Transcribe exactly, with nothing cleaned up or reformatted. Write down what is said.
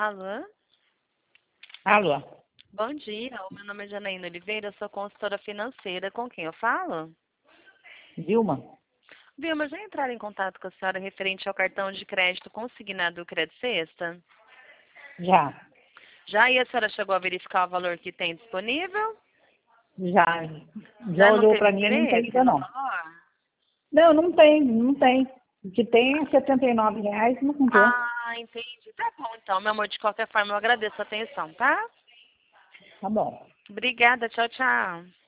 Alô? Alô? Bom dia, o meu nome é Janaína Oliveira, eu sou consultora financeira. Com quem eu falo? Vilma? Vilma, já entraram em contato com a senhora referente ao cartão de crédito consignado do Credit Sexta? Já. Já e a senhora chegou a verificar o valor que tem disponível? Já. Já Já não olhou teve para mim, não tem interesse ainda no não. valor? Não, não tem, não tem. O que tem é setenta e nove reais, não comprou. Ah, entendi. Tá bom, então, meu amor, de qualquer forma eu agradeço a atenção, tá? Tá bom. Obrigada, tchau, tchau.